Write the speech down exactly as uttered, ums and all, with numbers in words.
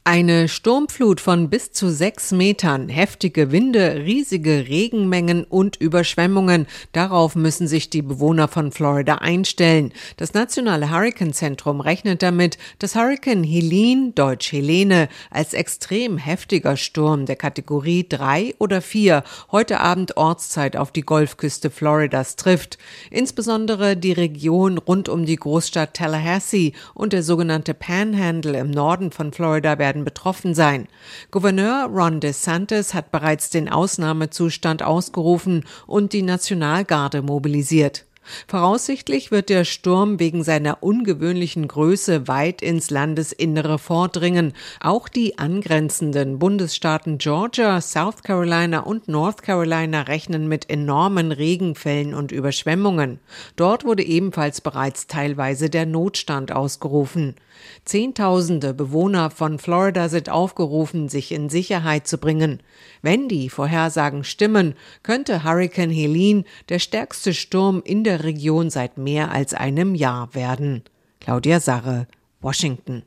Eine Sturmflut von bis zu sechs Metern, heftige Winde, riesige Regenmengen und Überschwemmungen. Darauf müssen sich die Bewohner von Florida einstellen. Das Nationale Hurrikanzentrum rechnet damit, dass Hurrikan Helene, deutsch Helene, als extrem heftiger Sturm der Kategorie drei oder vier heute Abend Ortszeit auf die Golfküste Floridas trifft. Insbesondere die Region rund um die Großstadt Tallahassee und der sogenannte Panhandle im Norden von Florida werden betroffen sein. Gouverneur Ron DeSantis hat bereits den Ausnahmezustand ausgerufen und die Nationalgarde mobilisiert. Voraussichtlich wird der Sturm wegen seiner ungewöhnlichen Größe weit ins Landesinnere vordringen. Auch die angrenzenden Bundesstaaten Georgia, South Carolina und North Carolina rechnen mit enormen Regenfällen und Überschwemmungen. Dort wurde ebenfalls bereits teilweise der Notstand ausgerufen. Zehntausende Bewohner von Florida sind aufgerufen, sich in Sicherheit zu bringen. Wenn die Vorhersagen stimmen, könnte Hurrikan Helene der stärkste Sturm in der Region seit mehr als einem Jahr werden. Claudia Sarre, Washington.